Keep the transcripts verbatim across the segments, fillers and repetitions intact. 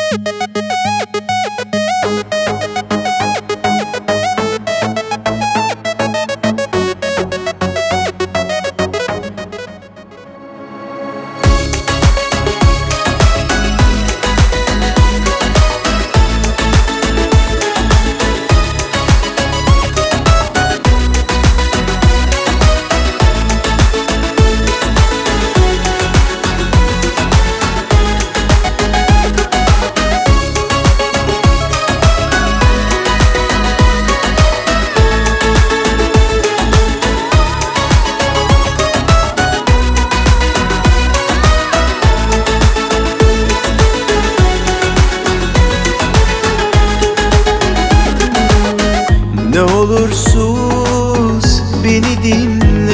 Ne olur sus beni dinle,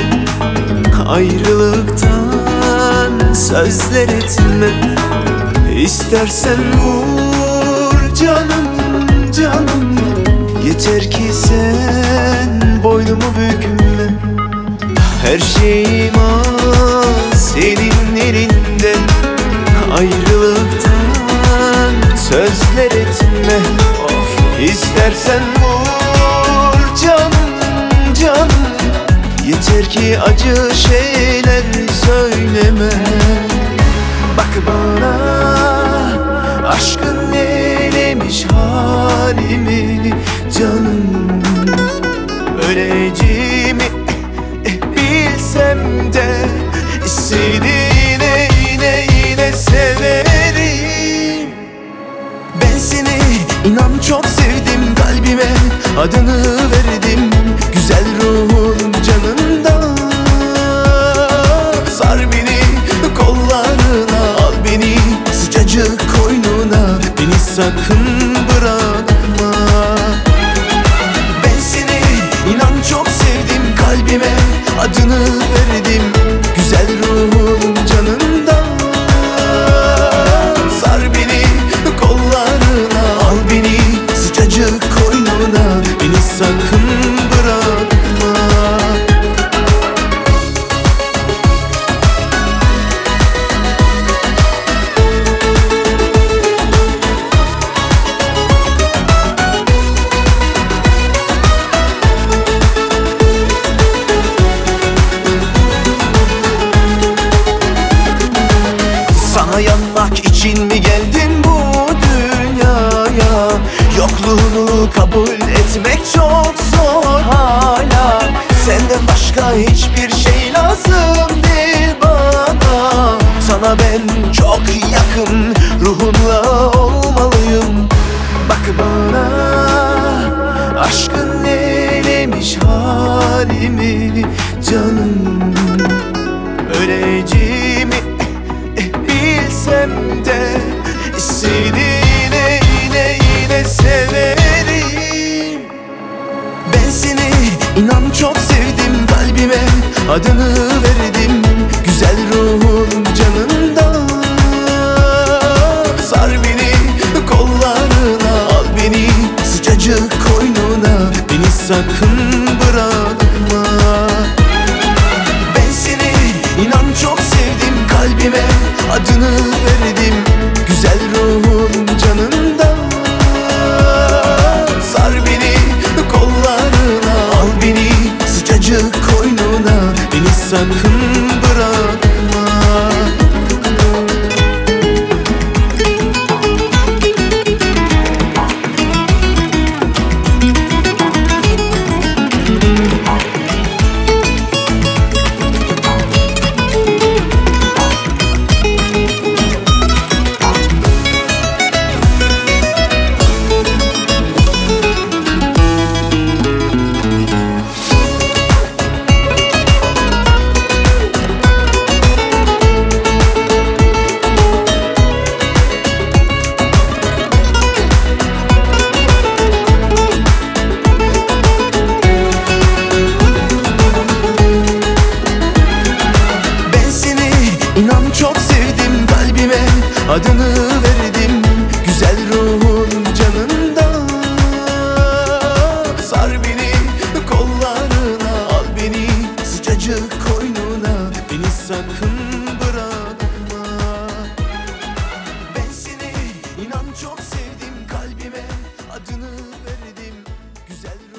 ayrılıktan sözler etme. İstersen vur canım canım, yeter ki sen boynumu bükme. Her şeyim az senin elinde, ayrılıktan sözler etme. Of, istersen vur canım canım, yeter ki acı şeyler söyleme. Bak bana, aşkın neylemiş halimi canım. Öleceğimi bilsem de seni yine yine yine severim. Ben seni inan çok sevdim, kalbime adını verdim. Güzel ruhun canında, sar beni kollarına, al beni sıcacık koynuna, beni sakın bırakma. Ben seni inan çok sevdim, kalbime adını verdim. Güzel ruhun canında, sar beni kollarına, al beni sıcacık koynuna, beni sakın bırakma. Sana yanmak için mi geldim bu dünyaya? Yokluğunu kabul etmek çok zor hala. Senden başka hiçbir şey lazım değil bana. Sana ben çok yakın, ruhunla olmalıyım. Bak bana, aşkın neylemiş halimi canım. Öleceğimi bilsem de seni yine yine yine severim. Ben seni inan çok sevdim, kalbime adını verdim. Güzel ruhun canında, sar beni kollarına, al beni sıcacık koynuna, beni sakın bırakma. Ben seni inan çok sevdim, kalbime adını verdim. Güzel ruhun canında, sar beni kollarına, al beni sıcacık koynuna, beni sakın bırakma. adını verdim güzel ruhun canında. Sar beni kollarına, al beni sıcacık koynuna, beni sakın bırakma. Ben seni inan çok güzel